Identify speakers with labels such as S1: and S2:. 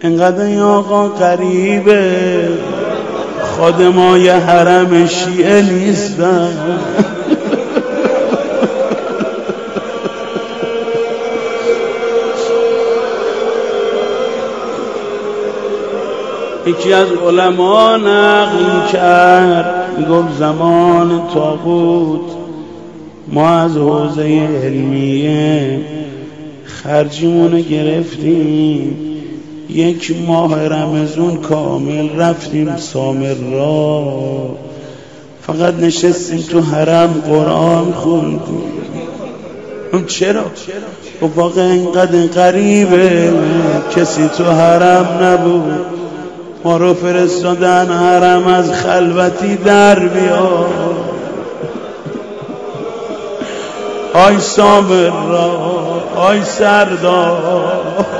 S1: انقدر این آقا غریبه، خادمای حرم شیعه نیستن. یکی از علما نقل کرد، میگفت زمان طاغوت ما از حوزه علمیه خرجیمونو گرفتیم، 1 ماه رمضان کامل رفتیم سامرا، فقط نشستیم تو حرم قرآن خوندیم. چرا؟ واقعا اینقدر غریبه، کسی تو حرم نبود، ما رو فرستادن حرم از خلوتی در بیا. آی سامرا، آی سردار،